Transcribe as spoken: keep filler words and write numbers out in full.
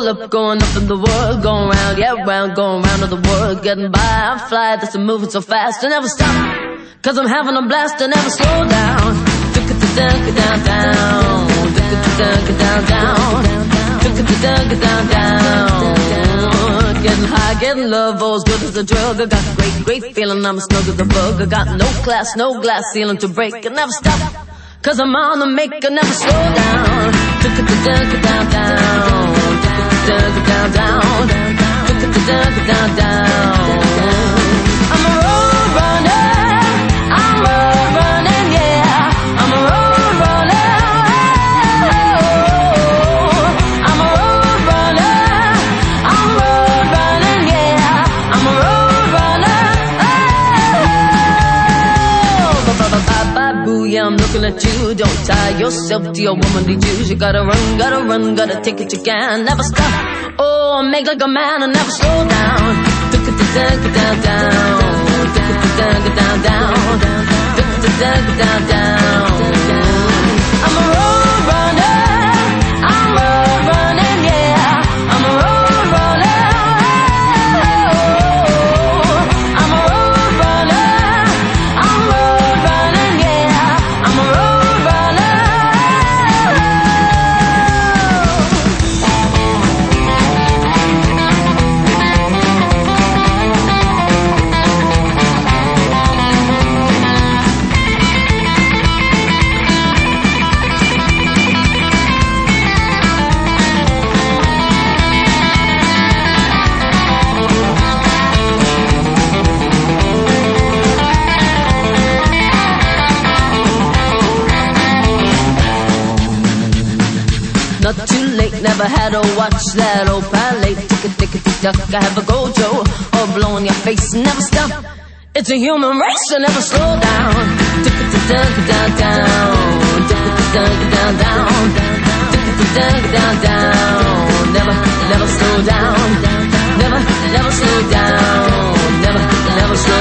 roll up, going up in the world, going round, yeah, round, going round of the world, getting by. I fly, that's moving so fast, I never stop, cause I'm having a blast, I never slow down. Took it to dunk it down, down. Took it to dunk it down, down. Took it to dunk it down, down. Getting high, getting love, all as good as a drug. I got a great, great feeling, I'm as snug as a bug. I got no class, no glass ceiling to break. I never stop, cause I'm on the make, I never slow down. Took it to dunk it down, down. Took it to dunk it down, down. Took it to dunk it down, down. I'm a road runner, I'm road running, yeah. I'm a road runner, I'm a road runner, I'm road running, yeah. I'm a road runner, oh. Yeah, I'm looking at you. Don't tie yourself to your womanly dues. You gotta run, gotta run, gotta take it you can. Never stop, oh, make like a man and never slow down. Took it to dunk it down, down. Took it to dunk it down, down. Took it to dunk it down, down. I'm a road runner, I'm road running, yeah. I'm a road runner, I'm a road runner, I'm road running, yeah. I'm a road runner. Not too late, never had to watch that old palette. Tick a tick a tick tock, I have a gojo, or blow in your face and never stop. It's a human race, so never slow down. Tick a tick down, down, down. Tick a tick down, down, down. Tick a tick down, down, down. Never, never slow down. Never, never slow down. Never, never slow